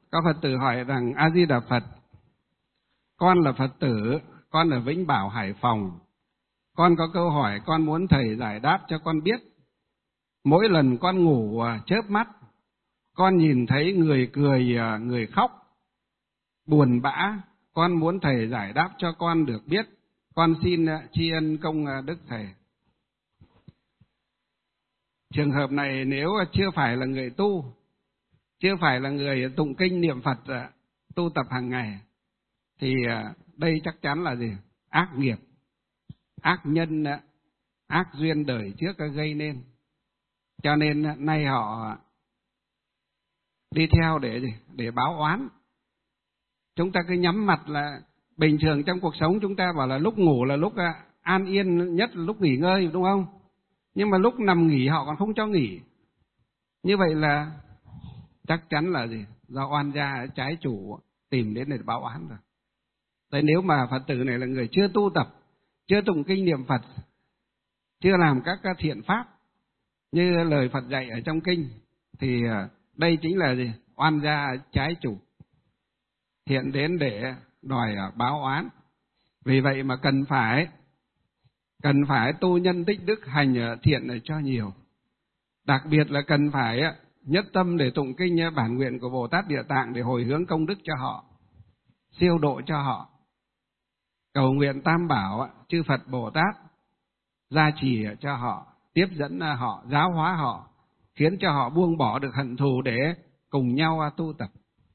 Có Phật tử hỏi rằng: A Di Đà Phật, con là Phật tử, con ở Vĩnh Bảo, Hải Phòng. Con có câu hỏi con muốn thầy giải đáp cho con biết. Mỗi lần con ngủ chớp mắt, con nhìn thấy người cười, người khóc, buồn bã. Con muốn thầy giải đáp cho con được biết. Con xin tri ân công đức thầy. Trường hợp này nếu chưa phải là người tu, chưa phải là người tụng kinh niệm Phật, tu tập hàng ngày, thì đây chắc chắn là gì? Ác nghiệp, ác nhân, ác duyên đời trước gây nên. Cho nên nay họ đi theo để gì? Để báo oán. Chúng ta cứ nhắm mặt là bình thường trong cuộc sống chúng ta bảo là lúc ngủ là lúc an yên nhất, là lúc nghỉ ngơi, đúng không? Nhưng mà lúc nằm nghỉ họ còn không cho nghỉ. Như vậy là chắc chắn là gì? Do oan gia trái chủ tìm đến để báo oán rồi. Đấy, nếu mà Phật tử này là người chưa tu tập, chưa tụng kinh niệm Phật, chưa làm các thiện pháp như lời Phật dạy ở trong kinh, thì đây chính là gì? Oan gia trái chủ hiện đến để đòi báo oán. Vì vậy mà cần phải tu nhân tích đức, hành thiện này cho nhiều. Đặc biệt là cần phải nhất tâm để tụng kinh bản nguyện của Bồ Tát Địa Tạng để hồi hướng công đức cho họ, siêu độ cho họ. Cầu nguyện Tam Bảo, chư Phật Bồ Tát gia trì cho họ, tiếp dẫn họ, giáo hóa họ, khiến cho họ buông bỏ được hận thù để cùng nhau tu tập.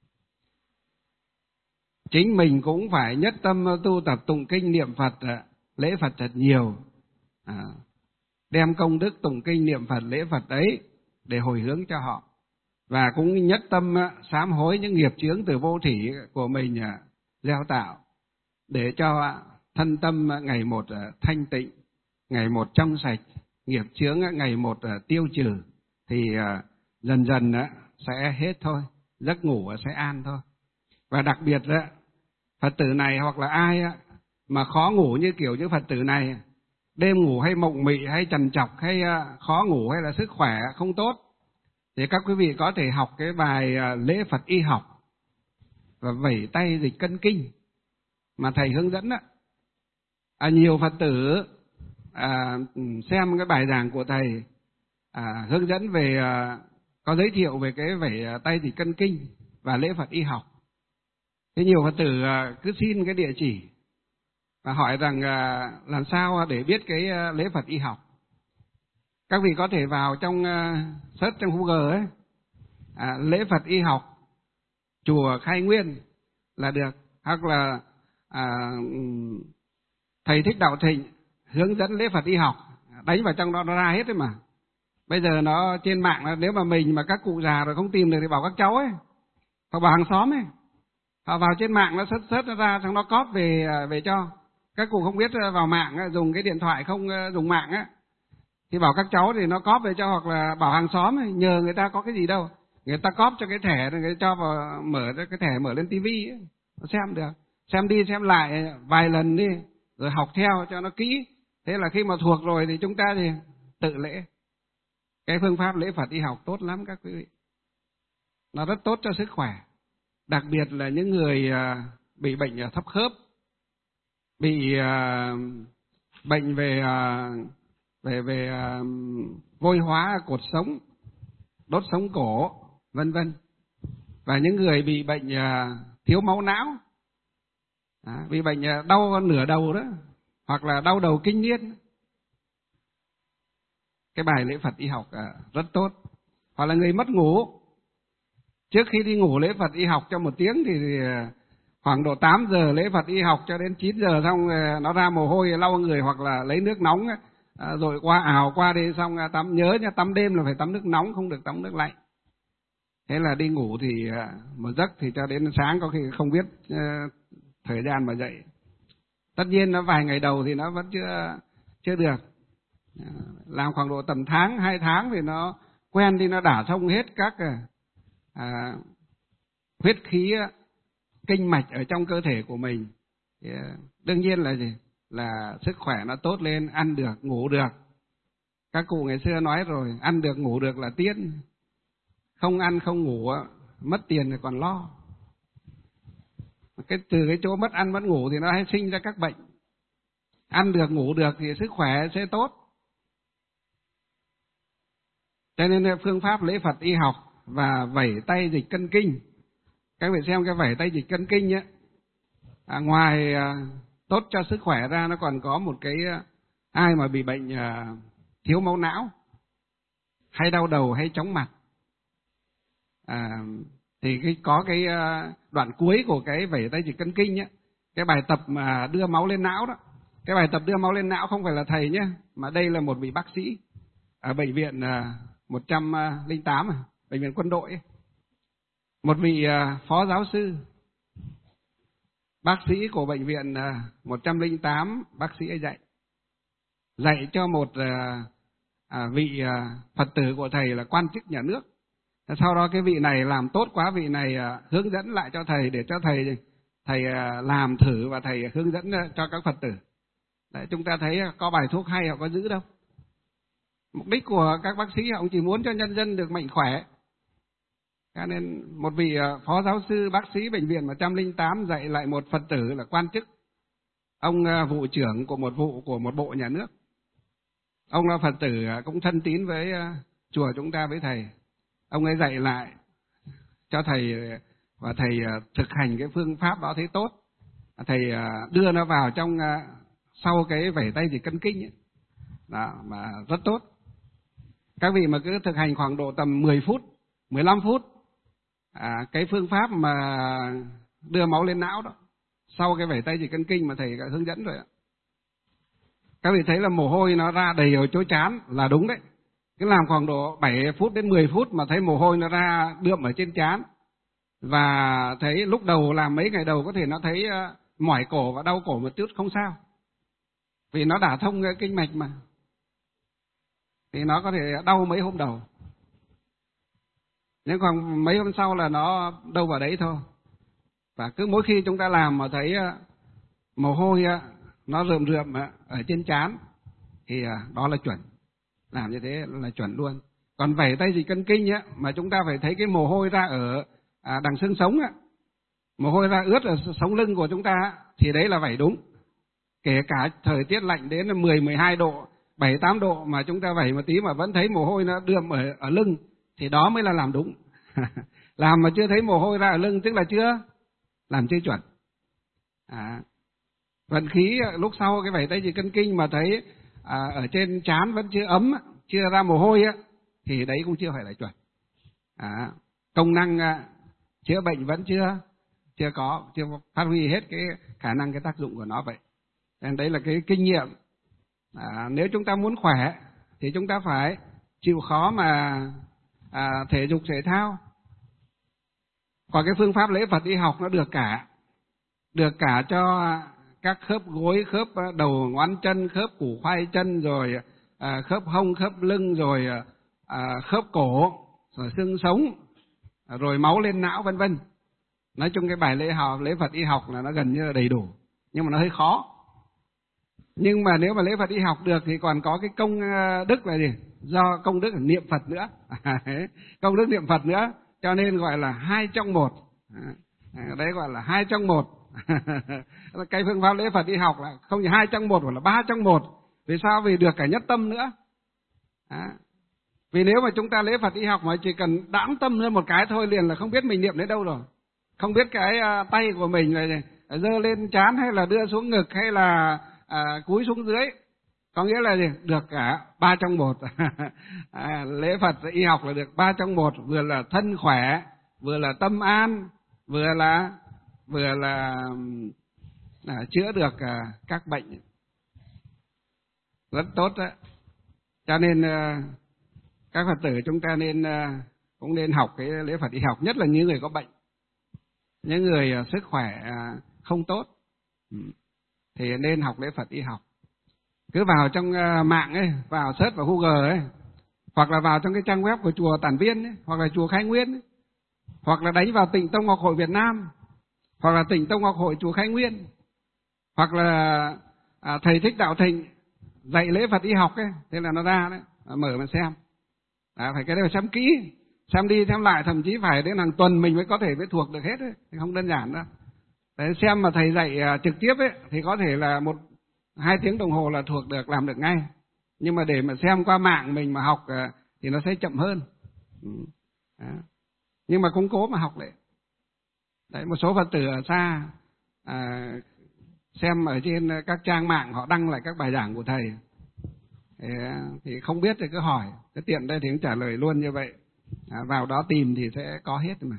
Chính mình cũng phải nhất tâm tu tập tụng kinh niệm Phật, lễ Phật thật nhiều, đem công đức tụng kinh niệm Phật, lễ Phật ấy để hồi hướng cho họ. Và cũng nhất tâm sám hối những nghiệp chướng từ vô thỉ của mình gieo tạo, để cho thân tâm ngày một thanh tịnh, ngày một trong sạch, nghiệp chướng ngày một tiêu trừ, thì dần dần sẽ hết thôi, giấc ngủ sẽ an thôi. Và đặc biệt Phật tử này hoặc là ai mà khó ngủ như kiểu như Phật tử này, đêm ngủ hay mộng mị hay trằn trọc hay khó ngủ hay là sức khỏe không tốt, thì các quý vị có thể học cái bài lễ Phật y học và vẩy tay dịch cân kinh mà thầy hướng dẫn đó. Nhiều Phật tử xem cái bài giảng của thầy hướng dẫn về, có giới thiệu về cái vẩy tay dịch cân kinh và lễ Phật y học. Thế nhiều Phật tử cứ xin cái địa chỉ và hỏi rằng làm sao để biết cái lễ Phật y học. Các vị có thể vào trong search trong Google ấy, lễ Phật y học chùa Khai Nguyên là được, hoặc là thầy Thích Đạo Thịnh hướng dẫn lễ Phật y học, đánh vào trong đó nó ra hết đấy mà. Bây giờ nó trên mạng, nếu mà mình mà các cụ già rồi không tìm được thì bảo các cháu ấy, hoặc bảo hàng xóm ấy, họ vào trên mạng nó search nó ra, xong nó copy về cho. Các cụ không biết vào mạng dùng cái điện thoại không dùng mạng á, thì bảo các cháu thì nó copy về cho, hoặc là bảo hàng xóm ấy, nhờ người ta có cái gì đâu, người ta copy cho cái thẻ, người ta cho vào, mở cái thẻ mở lên tivi ấy, nó xem được, xem đi xem lại vài lần đi, rồi học theo cho nó kỹ. Thế là khi mà thuộc rồi thì chúng ta thì tự lễ. Cái phương pháp lễ Phật y học tốt lắm các quý vị, nó rất tốt cho sức khỏe. Đặc biệt là những người bị bệnh thấp khớp, bị bệnh về vôi hóa cột sống, đốt sống cổ, vân vân. Và những người bị bệnh thiếu máu não, bị bệnh đau nửa đầu đó, hoặc là đau đầu kinh niên, cái bài lễ Phật y học rất tốt. Hoặc là người mất ngủ, trước khi đi ngủ lễ Phật y học cho 1 tiếng thì khoảng độ 8 giờ lễ Phật y học cho đến 9 giờ, xong nó ra mồ hôi lau người, hoặc là lấy nước nóng rồi ào qua đi, xong tắm. Nhớ nha, tắm đêm là phải tắm nước nóng, không được tắm nước lạnh. Thế là đi ngủ thì một giấc thì cho đến sáng có khi không biết thời gian mà dậy. Tất nhiên nó vài ngày đầu thì nó vẫn chưa được, làm khoảng độ tầm tháng 2 tháng thì nó quen đi, nó đả thông hết các huyết khí kinh mạch ở trong cơ thể của mình. Thì, đương nhiên là gì? Là sức khỏe nó tốt lên, ăn được, ngủ được. Các cụ ngày xưa nói rồi, ăn được ngủ được là tiên. Không ăn không ngủ mất tiền thì còn lo. Từ cái chỗ mất ăn mất ngủ thì nó hay sinh ra các bệnh. Ăn được ngủ được thì sức khỏe sẽ tốt. Cho nên phương pháp lễ Phật y học và vẩy tay dịch cân kinh, các vị xem cái vẩy tay dịch cân kinh ấy, ngoài tốt cho sức khỏe ra, nó còn có một cái, ai mà bị bệnh thiếu máu não, hay đau đầu hay chóng mặt, thì có cái đoạn cuối của cái vẩy tay dịch cân kinh ấy, cái bài tập mà đưa máu lên não đó. Cái bài tập đưa máu lên não không phải là thầy nhé, mà đây là một vị bác sĩ ở bệnh viện 108, bệnh viện quân đội ấy. Một vị phó giáo sư, bác sĩ của bệnh viện 108, bác sĩ ấy dạy cho một vị Phật tử của thầy là quan chức nhà nước. Sau đó cái vị này làm tốt quá, vị này hướng dẫn lại cho thầy để cho thầy làm thử và thầy hướng dẫn cho các Phật tử. Đấy, chúng ta thấy có bài thuốc hay họ có giữ đâu. Mục đích của các bác sĩ họ chỉ muốn cho nhân dân được mạnh khỏe. Cho nên một vị phó giáo sư bác sĩ bệnh viện 108 dạy lại một Phật tử là quan chức, ông vụ trưởng của một bộ nhà nước. Ông là Phật tử cũng thân tín với chùa chúng ta, với thầy. Ông ấy dạy lại cho thầy và thầy thực hành cái phương pháp đó thấy tốt. Thầy đưa nó vào trong sau cái vẩy tay dịch cân kinh ấy. Đó, mà rất tốt. Các vị mà cứ thực hành khoảng độ tầm 10 phút, 15 phút, cái phương pháp mà đưa máu lên não đó, sau cái vẩy tay dịch cân kinh mà thầy đã hướng dẫn rồi ạ. Các vị thấy là mồ hôi nó ra đầy ở chỗ trán là đúng đấy. Cứ làm khoảng độ 7 phút đến 10 phút mà thấy mồ hôi nó ra đượm ở trên trán. Và thấy lúc đầu làm mấy ngày đầu có thể nó thấy mỏi cổ và đau cổ một chút, không sao. Vì nó đả thông cái kinh mạch mà. Thì nó có thể đau mấy hôm đầu. Nhưng còn mấy hôm sau là nó đâu vào đấy thôi. Và cứ mỗi khi chúng ta làm mà thấy mồ hôi nó rườm rườm ở trên trán thì đó là chuẩn. Làm như thế là chuẩn luôn. Còn vẩy tay dịch cân kinh mà chúng ta phải thấy cái mồ hôi ra ở đằng xương sống, mồ hôi ra ướt ở sống lưng của chúng ta thì đấy là vẩy đúng. Kể cả thời tiết lạnh đến 10, 12 độ, 7, 8 độ mà chúng ta vẩy một tí mà vẫn thấy mồ hôi nó đượm ở lưng thì đó mới là làm đúng. Làm mà chưa thấy mồ hôi ra ở lưng tức là làm chưa chuẩn. Vận khí lúc sau cái vẩy tay dịch cân kinh mà thấy ở trên trán vẫn chưa ấm, chưa ra mồ hôi thì đấy cũng chưa phải là chuẩn. Công năng chữa bệnh vẫn chưa phát huy hết cái khả năng, cái tác dụng của nó vậy. Nên đấy là cái kinh nghiệm. Nếu chúng ta muốn khỏe thì chúng ta phải chịu khó mà thể dục thể thao. Còn cái phương pháp lễ Phật y học nó được cả cho các khớp gối, khớp đầu ngón chân, khớp củ khoai chân, rồi khớp hông, khớp lưng, rồi khớp cổ, rồi xương sống, rồi máu lên não, vân vân. Nói chung cái bài lễ Phật y học là nó gần như là đầy đủ, nhưng mà nó hơi khó. Nhưng mà nếu mà lễ Phật y học được thì còn có cái công đức là gì? Do công đức niệm Phật nữa. Công đức niệm Phật nữa, cho nên gọi là 2 trong 1. Đấy gọi là 2 trong 1. Cái phương pháp lễ Phật y học là không chỉ 2 trong 1 mà là 3 trong 1. Vì sao? Vì được cả nhất tâm nữa. Vì nếu mà chúng ta lễ Phật y học mà chỉ cần đãng tâm lên một cái thôi liền là không biết mình niệm đến đâu rồi. Không biết cái tay của mình là giơ lên trán hay là đưa xuống ngực hay là cúi xuống dưới. Có nghĩa là gì? Được cả 3 trong 1. Lễ Phật y học là được 3 trong 1, vừa là thân khỏe, vừa là tâm an, vừa là chữa được các bệnh. Rất tốt đó. Cho nên các Phật tử chúng ta cũng nên học cái lễ Phật y học, nhất là những người có bệnh, những người sức khỏe không tốt thì nên học lễ Phật y học. Cứ vào trong mạng ấy, vào search vào Google ấy, hoặc là vào trong cái trang web của chùa Tản Viên ấy, hoặc là chùa Khai Nguyên ấy, hoặc là đánh vào Tịnh Tông Ngọc Hội Việt Nam, hoặc là Tịnh Tông Ngọc Hội chùa Khai Nguyên, hoặc là thầy Thích Đạo Thịnh dạy lễ Phật y học ấy, thế là nó ra đấy, mở mà xem. Phải cái đấy phải xem kỹ, xem đi xem lại, thậm chí phải đến hàng tuần mình mới có thể thuộc được hết ấy, không đơn giản đâu. Đấy, xem mà thầy dạy trực tiếp ấy thì có thể là 1-2 tiếng đồng hồ là thuộc được, làm được ngay. Nhưng mà để mà xem qua mạng mình mà học thì nó sẽ chậm hơn. Đó. Nhưng mà cũng cố mà học lại. Đấy, một số Phật tử ở xa xem ở trên các trang mạng họ đăng lại các bài giảng của thầy. Thì không biết thì cứ hỏi, cái tiện đây thì cũng trả lời luôn như vậy. Vào đó tìm thì sẽ có hết mà.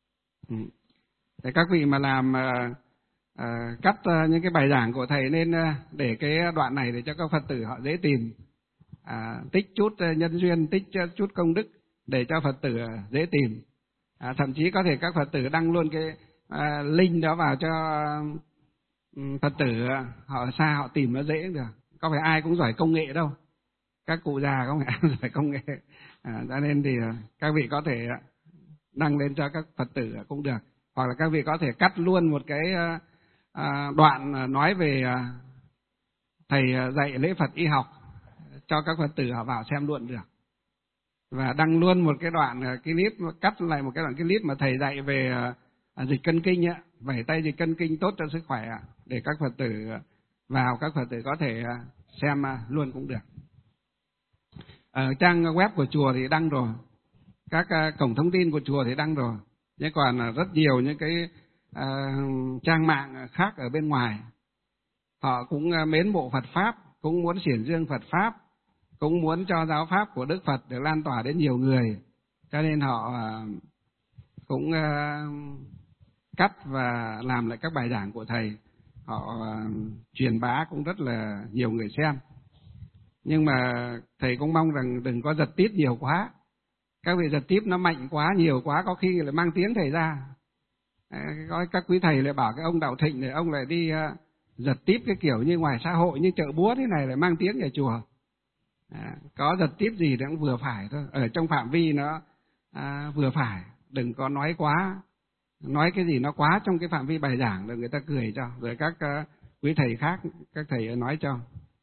Để các vị mà làm cắt những cái bài giảng của thầy nên để cái đoạn này để cho các Phật tử họ dễ tìm, tích chút nhân duyên, tích chút công đức để cho Phật tử dễ tìm. Thậm chí có thể các Phật tử đăng luôn cái link đó vào cho Phật tử họ ở xa họ tìm nó dễ được. Có phải ai cũng giỏi công nghệ đâu, các cụ già không phải ai giỏi công nghệ, cho nên thì các vị có thể đăng lên cho các Phật tử cũng được, hoặc là các vị có thể cắt luôn một cái đoạn nói về thầy dạy lễ Phật y học cho các Phật tử họ vào xem luôn được, và đăng luôn một cái đoạn clip, cắt lại một cái đoạn clip mà thầy dạy về dịch cân kinh á, vẩy tay dịch cân kinh tốt cho sức khỏe, để các Phật tử vào, các Phật tử có thể xem luôn cũng được. Ở trang web của chùa thì đăng rồi, các cổng thông tin của chùa thì đăng rồi, nhưng còn rất nhiều những cái trang mạng khác ở bên ngoài họ cũng mến mộ Phật pháp, cũng muốn xiển dương Phật pháp, cũng muốn cho giáo pháp của Đức Phật được lan tỏa đến nhiều người, cho nên họ cũng cắt và làm lại các bài giảng của thầy, họ truyền bá cũng rất là nhiều người xem. Nhưng mà thầy cũng mong rằng đừng có giật tít nhiều quá. Các vị giật tít nó mạnh quá, nhiều quá, có khi lại mang tiếng thầy ra. Có các quý thầy lại bảo cái ông Đạo Thịnh này, ông lại đi giật tít cái kiểu như ngoài xã hội, như chợ búa thế này, lại mang tiếng nhà chùa. Có giật tít gì thì cũng vừa phải thôi, ở trong phạm vi nó vừa phải, đừng có nói quá. Nói cái gì nó quá trong cái phạm vi bài giảng rồi người ta cười cho, rồi các quý thầy khác, các thầy nói cho.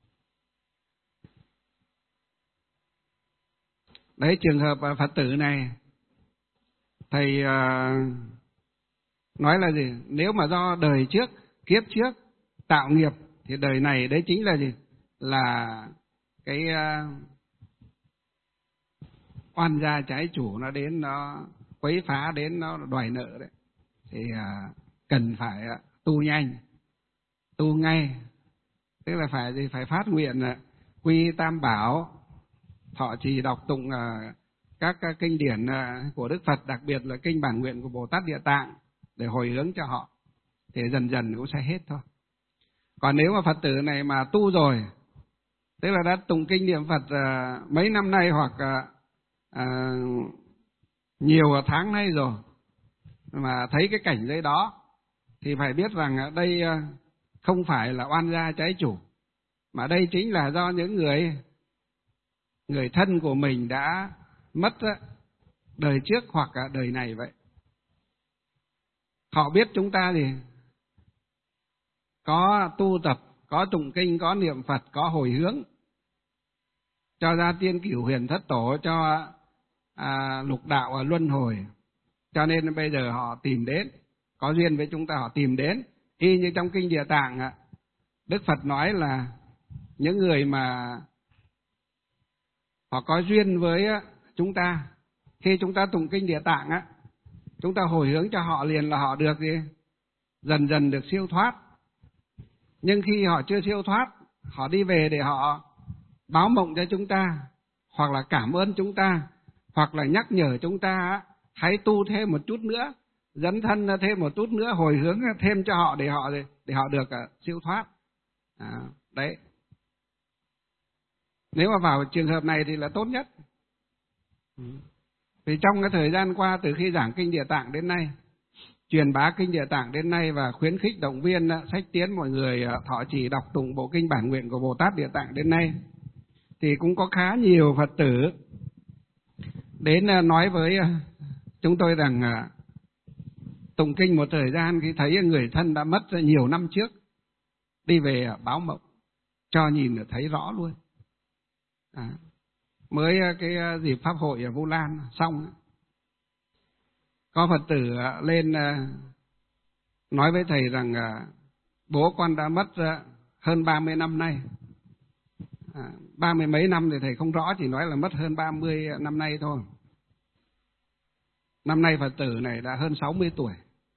Đấy, trường hợp Phật tử này thầy nói là gì? Nếu mà do đời trước, kiếp trước tạo nghiệp thì đời này đấy chính là gì? Là cái oan gia trái chủ nó đến, nó quấy phá đến, nó đòi nợ đấy. Thì cần phải tu nhanh, tu ngay. Tức là phải gì? Phải phát nguyện quy tam bảo, thọ trì đọc tụng các kinh điển của Đức Phật, đặc biệt là kinh bản nguyện của Bồ Tát Địa Tạng để hồi hướng cho họ, thì dần dần cũng sẽ hết thôi. Còn nếu mà Phật tử này mà tu rồi, tức là đã tụng kinh niệm Phật mấy năm nay hoặc nhiều tháng nay rồi, mà thấy cái cảnh giới đó thì phải biết rằng đây không phải là oan gia trái chủ, mà đây chính là do những người thân của mình đã mất đời trước hoặc đời này vậy. Họ biết chúng ta thì có tu tập, có tụng kinh, có niệm Phật, có hồi hướng, cho ra tiên cửu huyền thất tổ, cho lục đạo luân hồi, cho nên bây giờ họ tìm đến, có duyên với chúng ta họ tìm đến. Y như trong kinh Địa Tạng, Đức Phật nói là những người mà họ có duyên với chúng ta, khi chúng ta tụng kinh Địa Tạng chúng ta hồi hướng cho họ liền là họ được gì? Dần dần được siêu thoát. Nhưng khi họ chưa siêu thoát, họ đi về để họ báo mộng cho chúng ta, hoặc là cảm ơn chúng ta, hoặc là nhắc nhở chúng ta hãy tu thêm một chút nữa, dấn thân thêm một chút nữa, hồi hướng thêm cho họ để họ được siêu thoát. Đấy. Nếu mà vào trường hợp này thì là tốt nhất. Vì trong cái thời gian qua, từ khi giảng kinh Địa Tạng đến nay, truyền bá kinh Địa Tạng đến nay và khuyến khích động viên sách tiến mọi người thọ trì đọc tụng bộ kinh bản nguyện của Bồ Tát Địa Tạng đến nay, thì cũng có khá nhiều Phật tử đến nói với chúng tôi rằng tụng kinh một thời gian khi thấy người thân đã mất nhiều năm trước, đi về báo mộng cho nhìn thấy rõ luôn. Mới cái dịp pháp hội ở Vu Lan xong, có Phật tử lên nói với thầy rằng bố con đã mất hơn 30 năm nay. 30 mấy năm thì thầy không rõ, chỉ nói là mất hơn 30 năm nay thôi. Năm nay Phật tử này đã hơn 60 tuổi.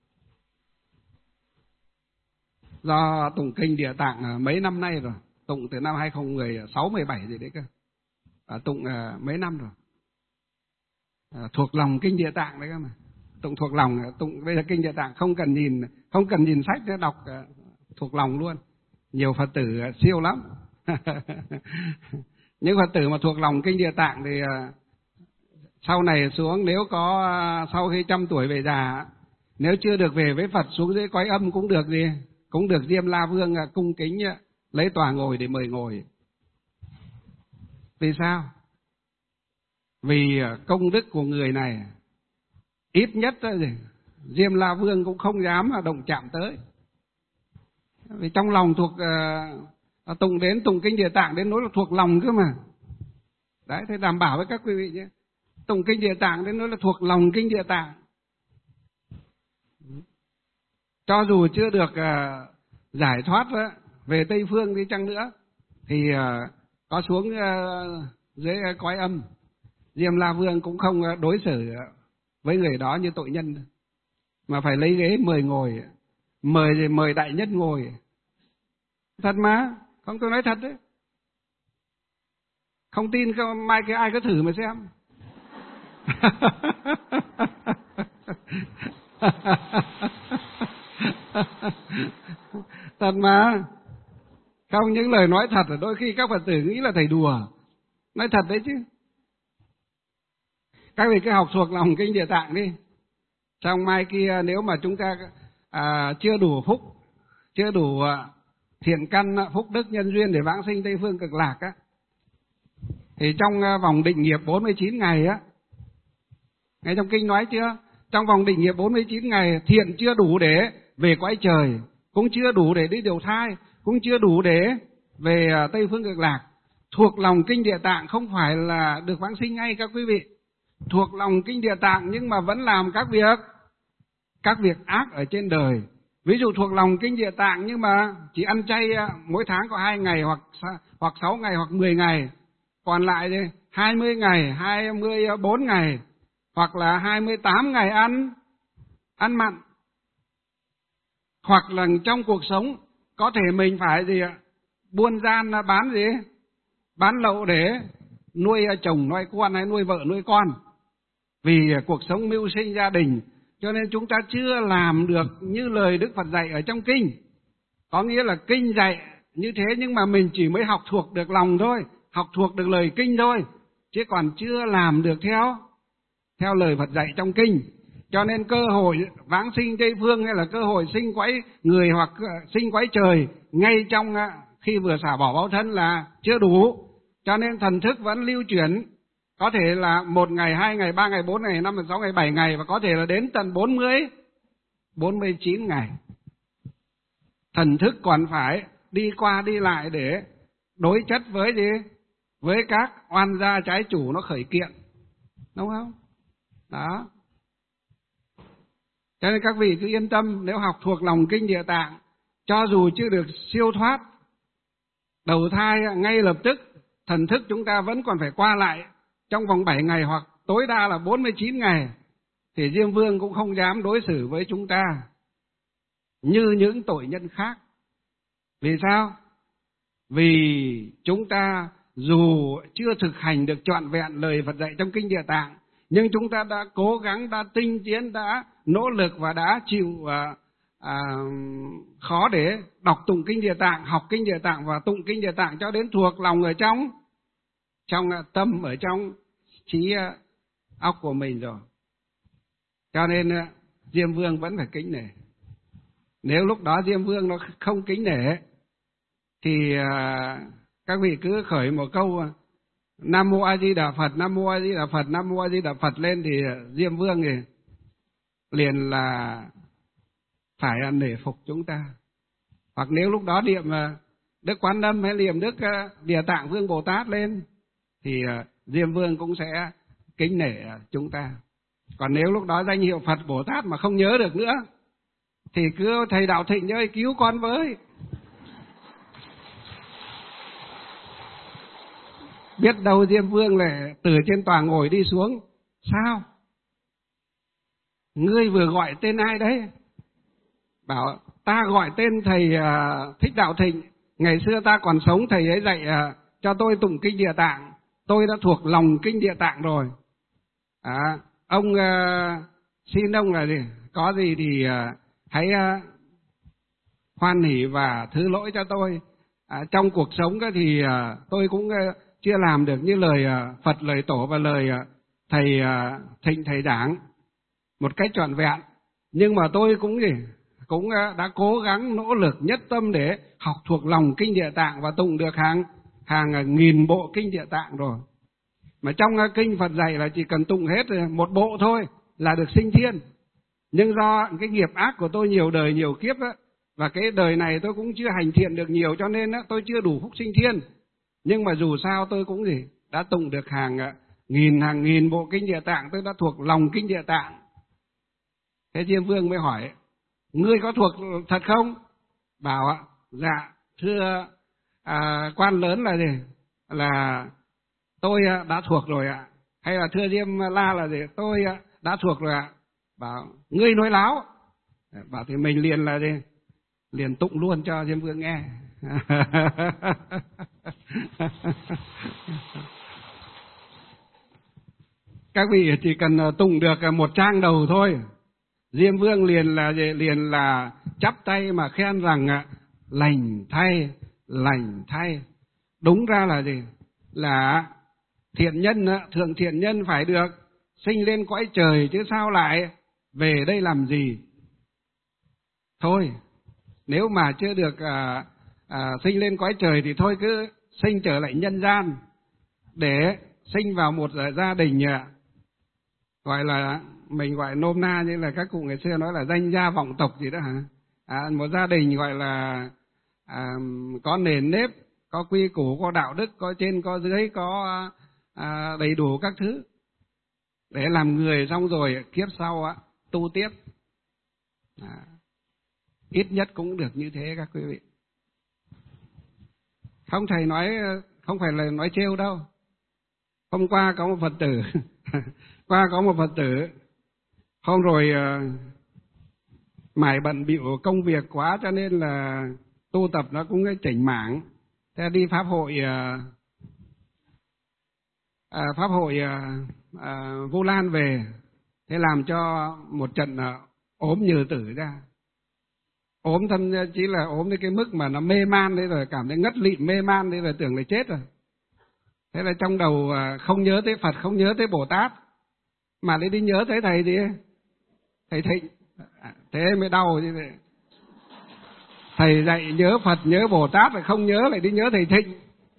Do tụng kinh Địa Tạng mấy năm nay rồi, tụng từ năm 2016, 17 gì đấy cơ. Tụng mấy năm rồi. Thuộc lòng kinh Địa Tạng đấy cơ mà. Tụng thuộc lòng, tụng bây giờ kinh Địa Tạng không cần nhìn sách để đọc, thuộc lòng luôn. Nhiều Phật tử siêu lắm. Những Phật tử mà thuộc lòng kinh Địa Tạng thì sau này xuống, nếu có sau khi 100 tuổi về già, nếu chưa được về với Phật xuống dưới cõi âm cũng được gì, cũng được Diêm La Vương cung kính lấy tòa ngồi để mời ngồi. Vì sao? Vì công đức của người này ít nhất Diêm La Vương cũng không dám động chạm tới. Vì trong lòng thuộc tụng kinh Địa Tạng đến nỗi là thuộc lòng cơ mà. Đấy, thế đảm bảo với các quý vị nhé. Tụng kinh Địa Tạng đến nỗi là thuộc lòng kinh Địa Tạng. Cho dù chưa được giải thoát về Tây Phương đi chăng nữa, thì có xuống dưới cõi âm, Diêm La Vương cũng không đối xử với người đó như tội nhân, mà phải lấy ghế mời ngồi, mời đại nhất ngồi. Thật mà, không, tôi nói thật đấy. Không tin mai cái ai có thử mà xem. Thật mà. Không, những lời nói thật, đôi khi các Phật tử nghĩ là thầy đùa. Nói thật đấy chứ. Các vị cứ học thuộc lòng kinh Địa Tạng đi. Xong mai kia nếu mà chúng ta chưa đủ phúc, chưa đủ thiện căn, phúc đức nhân duyên để vãng sinh Tây Phương Cực Lạc á, thì trong vòng định nghiệp 49 ngày á, ngay trong kinh nói chưa? Trong vòng định nghiệp 49 ngày, thiện chưa đủ để về cõi trời, cũng chưa đủ để đi đầu thai, cũng chưa đủ để về Tây Phương Cực Lạc. Thuộc lòng kinh Địa Tạng không phải là được vãng sinh ngay các quý vị. Thuộc lòng kinh Địa Tạng nhưng mà vẫn làm các việc ác ở trên đời. Ví dụ thuộc lòng kinh Địa Tạng nhưng mà chỉ ăn chay mỗi tháng có 2 ngày hoặc 6 ngày hoặc 10 ngày. Còn lại 20 ngày, 24 ngày hoặc là 28 ngày ăn mặn. Hoặc là trong cuộc sống có thể mình phải buôn gian bán lậu để nuôi chồng nuôi con hay nuôi vợ nuôi con. Vì cuộc sống mưu sinh gia đình, cho nên chúng ta chưa làm được như lời Đức Phật dạy ở trong kinh. Có nghĩa là kinh dạy như thế nhưng mà mình chỉ mới học thuộc được lòng thôi, học thuộc được lời kinh thôi, chứ còn chưa làm được theo lời Phật dạy trong kinh. Cho nên cơ hội vãng sinh Tây Phương hay là cơ hội sinh quái người hoặc sinh quái trời ngay trong khi vừa xả bỏ báo thân là chưa đủ. Cho nên thần thức vẫn lưu chuyển, có thể là 1 ngày, 2 ngày, 3 ngày, 4 ngày, 5 ngày, 6 ngày, 7 ngày và có thể là đến tận 49 ngày. Thần thức còn phải đi qua đi lại để đối chất với các oan gia trái chủ nó khởi kiện. Đúng không? Đó. Cho nên các vị cứ yên tâm, nếu học thuộc lòng kinh Địa Tạng, cho dù chưa được siêu thoát đầu thai ngay lập tức, thần thức chúng ta vẫn còn phải qua lại trong vòng 7 ngày hoặc tối đa là 49 ngày, thì Diêm Vương cũng không dám đối xử với chúng ta như những tội nhân khác. Vì sao? Vì chúng ta dù chưa thực hành được trọn vẹn lời Phật dạy trong kinh Địa Tạng, nhưng chúng ta đã cố gắng, đã tinh tiến, đã nỗ lực và đã chịu khó để đọc tụng kinh Địa Tạng, học kinh Địa Tạng và tụng kinh Địa Tạng cho đến thuộc lòng ở trong tâm, ở trong trí óc của mình rồi. Cho nên Diêm Vương vẫn phải kính nể. Nếu lúc đó Diêm Vương nó không kính nể thì các vị cứ khởi một câu Nam Mô A Di Đà Phật, Nam Mô A Di Đà Phật, Nam Mô A Di Đà Phật lên thì Diêm Vương thì liền là phải nể phục chúng ta. Hoặc nếu lúc đó niệm Đức Quán Âm hay niệm Đức Địa Tạng Vương Bồ Tát lên thì Diêm Vương cũng sẽ kính nể chúng ta. Còn nếu lúc đó danh hiệu Phật Bồ Tát mà không nhớ được nữa thì cứ thầy Đạo Thịnh ơi cứu con với. Biết đâu Diêm Vương lại từ trên tòa ngồi đi xuống. Sao? Ngươi vừa gọi tên ai đấy? Bảo ta gọi tên thầy Thích Đạo Thịnh. Ngày xưa ta còn sống thầy ấy dạy cho tôi tụng kinh Địa Tạng. Tôi đã thuộc lòng kinh Địa Tạng rồi. Ông xin ông là gì? Có gì thì hãy hoan hỉ và thứ lỗi cho tôi. Trong cuộc sống thì tôi cũng chưa làm được như lời Phật, lời Tổ và lời thầy Thịnh, thầy giảng một cách trọn vẹn. Nhưng mà tôi cũng đã cố gắng nỗ lực nhất tâm để học thuộc lòng kinh Địa Tạng và tụng được hàng nghìn bộ kinh Địa Tạng rồi. Mà trong kinh Phật dạy là chỉ cần tụng hết một bộ thôi là được sinh thiên. Nhưng do cái nghiệp ác của tôi nhiều đời nhiều kiếp và cái đời này tôi cũng chưa hành thiện được nhiều, cho nên tôi chưa đủ phúc sinh thiên. Nhưng mà dù sao tôi cũng đã tụng được hàng nghìn bộ kinh Địa Tạng, tôi đã thuộc lòng kinh Địa Tạng. Thế Diêm Vương mới hỏi: ngươi có thuộc thật không? Bảo dạ thưa quan lớn là gì? Là tôi đã thuộc rồi ạ. Hay là thưa Diêm La là gì? Tôi đã thuộc rồi ạ. Bảo ngươi nói láo. Bảo thì mình liền là gì? Liền tụng luôn cho Diêm Vương nghe. Các vị chỉ cần tụng được một trang đầu thôi, Diêm Vương liền là chắp tay mà khen rằng lành thay, lành thay. Đúng ra là gì? Là thiện nhân, thượng thiện nhân phải được sinh lên cõi trời, chứ sao lại về đây làm gì? Thôi, nếu mà chưa được sinh lên cõi trời thì thôi cứ sinh trở lại nhân gian để sinh vào một gia đình gọi là, mình gọi nôm na như là các cụ ngày xưa nói là danh gia vọng tộc gì đó hả? Một gia đình gọi là có nền nếp, có quy củ, có đạo đức, có trên có dưới, có đầy đủ các thứ để làm người, xong rồi kiếp sau tu tiếp. Ít nhất cũng được như thế các quý vị. Không thầy nói, không phải là nói trêu đâu. Hôm qua có một Phật tử hôm rồi mải bận bịu công việc quá cho nên là tu tập nó cũng chỉnh mảng. Thế đi pháp hội Vu Lan về, thế làm cho một trận ốm nhừ tử ra. Ốm thậm chí là ốm đến cái mức mà nó mê man đấy rồi, cảm thấy ngất lịm mê man đấy rồi, tưởng là chết rồi. Thế là trong đầu không nhớ tới Phật, không nhớ tới Bồ Tát, mà lại đi nhớ tới thầy gì? Thầy Thịnh. Thế mới đau như vậy. Thầy dạy nhớ Phật, nhớ Bồ Tát rồi không nhớ, lại đi nhớ thầy Thịnh.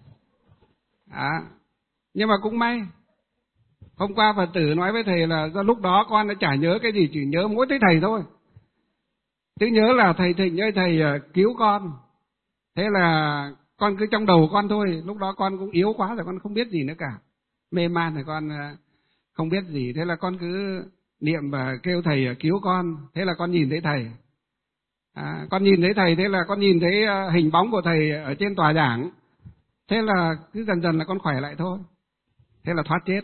Nhưng mà cũng may, hôm qua Phật tử nói với thầy là do lúc đó con đã chả nhớ cái gì, chỉ nhớ mỗi tới thầy thôi. Chứ nhớ là thầy Thịnh ơi, thầy cứu con. Thế là con cứ trong đầu con thôi, lúc đó con cũng yếu quá rồi, con không biết gì nữa cả. Mê man rồi con không biết gì, thế là con cứ niệm và kêu thầy cứu con. Thế là con nhìn thấy thầy. Con nhìn thấy thầy, thế là con nhìn thấy hình bóng của thầy ở trên tòa giảng. Thế là cứ dần dần là con khỏe lại thôi. Thế là thoát chết.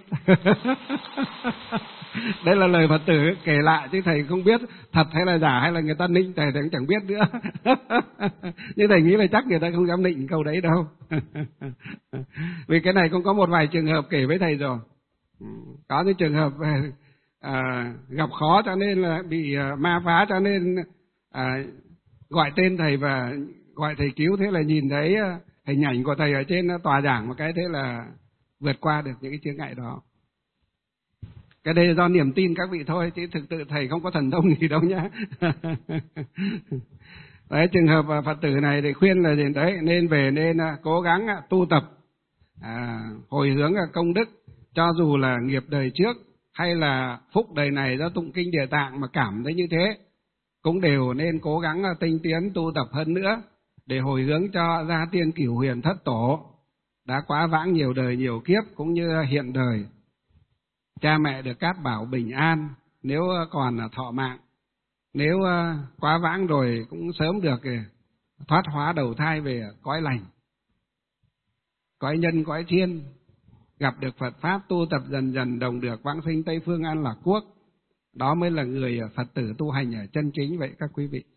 Đây là lời Phật tử kể lại, chứ thầy không biết thật hay là giả, hay là người ta nịnh thầy cũng chẳng biết nữa. Nhưng thầy nghĩ là chắc người ta không dám nịnh câu đấy đâu. Vì cái này cũng có một vài trường hợp kể với thầy rồi. Có những trường hợp gặp khó cho nên là bị ma phá, cho nên gọi tên thầy và gọi thầy cứu. Thế là nhìn thấy hình ảnh của thầy ở trên tòa giảng một cái, thế là vượt qua được những cái chướng ngại đó. Cái đây là do niềm tin các vị thôi, chứ thực sự thầy không có thần thông gì đâu nhá. Đấy, trường hợp Phật tử này thì khuyên là gì đấy, nên về nên cố gắng tu tập, hồi hướng công đức, cho dù là nghiệp đời trước hay là phúc đời này do tụng kinh Địa Tạng mà cảm thấy như thế, cũng đều nên cố gắng tinh tiến tu tập hơn nữa để hồi hướng cho gia tiên cửu huyền thất tổ đã quá vãng nhiều đời nhiều kiếp, cũng như hiện đời cha mẹ được cát bảo bình an nếu còn thọ mạng. Nếu quá vãng rồi cũng sớm được thoát hóa đầu thai về cõi lành, cõi nhân, cõi thiên, gặp được Phật Pháp, tu tập dần dần đồng được vãng sinh Tây Phương An Lạc Quốc. Đó mới là người Phật tử tu hành ở chân chính vậy các quý vị.